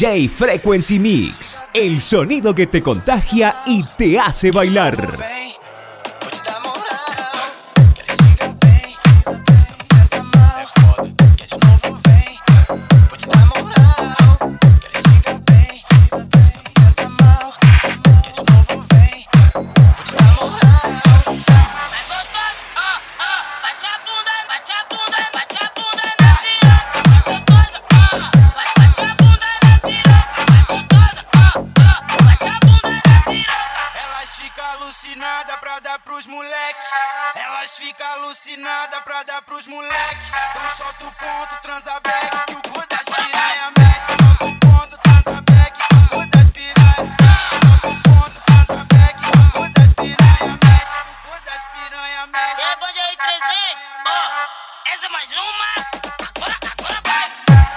DJ Frequency Mix, el sonido que te contagia y te hace bailar. Alucinada pra dar pros moleque. Elas ficam alucinadas pra dar pros moleque. Então solta o ponto, transa back, que o cu das piranha mexe. Solta o ponto, transa back, que o cu das piranha. Solta o ponto, transa back, que o cu das piranha mexe. O cu das piranha mexe. E aí, bande aí 300, ó, essa é mais uma. Agora vai.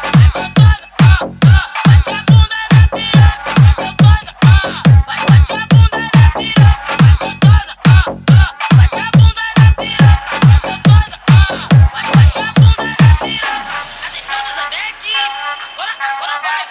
Bate a bunda na piroca, vai gostosa, bate a bunda na piroca, vai gostosa, bate a bunda na piroca, vai gostosa, bate a bunda na piroca. Atenção, Desabeck, agora vai.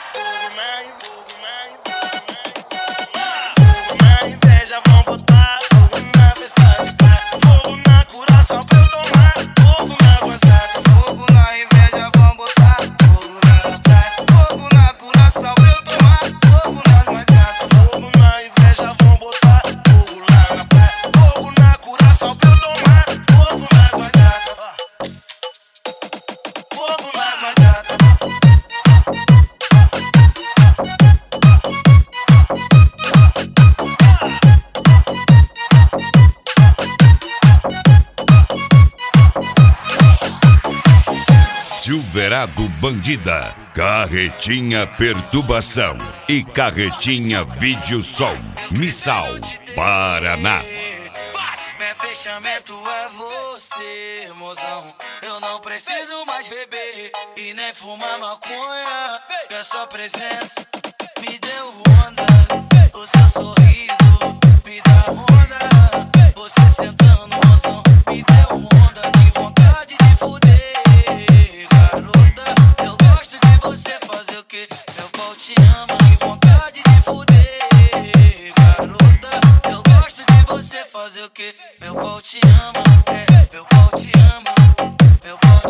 Fogo na inveja, vão botar fogo na festa de pá. Fogo na coração pra eu tomar, fogo na gozada. Fogo na inveja, vão botar fogo na praia. Fogo na coração pra eu tomar fogo nas mais gatas. Fogo na inveja, vão botar fogo lá na praia. Fogo na coração pra eu tomar, fogo na gozada. Fogo na gozada. Silverado Bandida, Carretinha Perturbação e Carretinha Videosom, Missal, Paraná. Meu fechamento é você, mozão. Eu não preciso mais beber e nem fumar maconha. Que a sua presença me deu onda. O seu sorriso me dá onda. Você sentando, mozão, me deu onda. Que vontade de fuder, garota. Eu gosto de você fazer o que? Meu pau te ama. Que vontade de fuder, garota. Eu gosto de você fazer o que? Meu pau te ama, meu pau te ama, meu pau